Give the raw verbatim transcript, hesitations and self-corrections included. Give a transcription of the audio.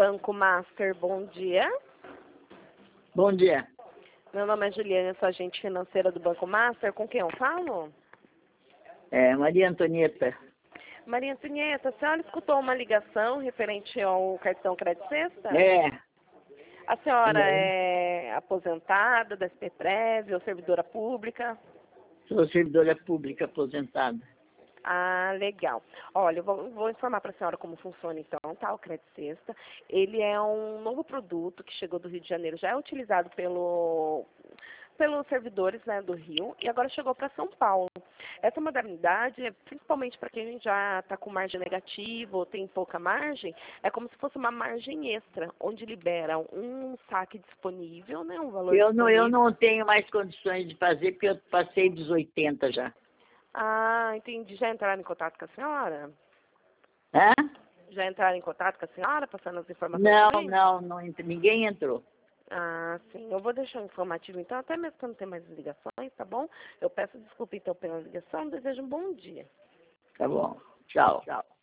Banco Master, bom dia. Bom dia. Meu nome é Juliana, sou agente financeira do Banco Master. Com quem eu falo? É, Maria Antonieta. Maria Antonieta, a senhora escutou uma ligação referente ao cartão Crédito Sexta? É. A senhora é. é aposentada da S P Prev ou servidora pública? Sou servidora pública aposentada. Ah, legal. Olha, eu vou, vou informar para a senhora como funciona então, tá? O Crédito Sexta. Ele é um novo produto que chegou do Rio de Janeiro, já é utilizado pelo, pelos servidores, né, do Rio e agora chegou para São Paulo. Essa modalidade, é principalmente para quem já está com margem negativa ou tem pouca margem, é como se fosse uma margem extra, onde liberam um saque disponível, né, um valor Eu não, disponível. eu não tenho mais condições de fazer porque eu passei dos oitenta já. Ah, entendi. Já entraram em contato com a senhora? Hã? Já entraram em contato com a senhora, passando as informações Não, também? não, não, ent- ninguém entrou. Ah, sim. Eu vou deixar um informativo, então, até mesmo quando tem mais ligações, tá bom? Eu peço desculpa, então, pela ligação. Desejo um bom dia. Tá bom. Tchau. Tchau.